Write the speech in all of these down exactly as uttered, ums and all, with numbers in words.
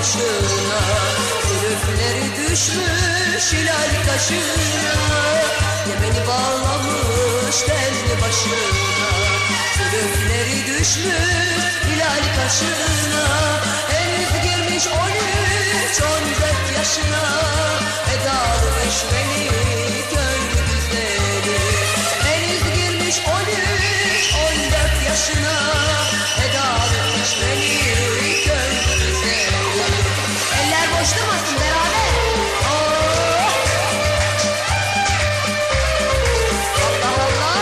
başına, zülüfleri düşmüş hilal kaşına. Yemeni bağlamış telli başına, zülüfleri düşmüş hilal kaşına. Henüz girmiş on üç on dört yaşına, edalı eşveli gönlü güzeli. Henüz girmiş on üç on dört yaşına, edalı eşveli gönlü güzeli. Eller boş durmasın beraber. Oh! Allah Allah!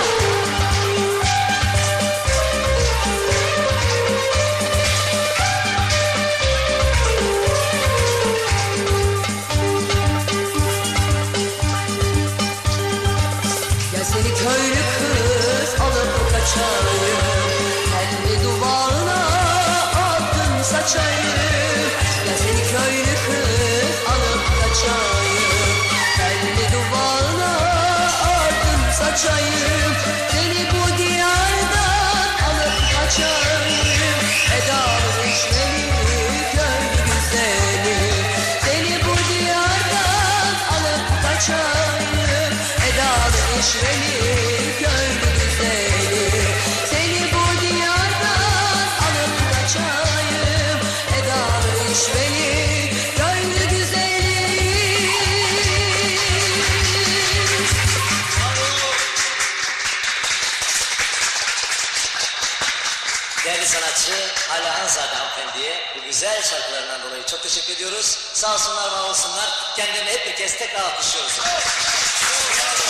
Gel seni köylü kız alıp kaçayım, kendi duvağına altın saçayım. Gel seni köylü kız alıp kaçayım, kendi duvağına altın saçayım. Seni bu diyardan alıp kaçayım, edalı eşveli gönlü güzeli. Seni bu diyardan alıp kaçayım, edalı eşveli gönlü güzeli. Seni bu diyardan alıp kaçayım, edalı eşveli gönlü güzeli. Değerli sanatçı Hala Hanzade hanımefendiye bu güzel şarkılarından dolayı çok teşekkür ediyoruz. Sağ olsunlar, var olsunlar. Kendilerini hep bir kez tekrar alkışlıyoruz.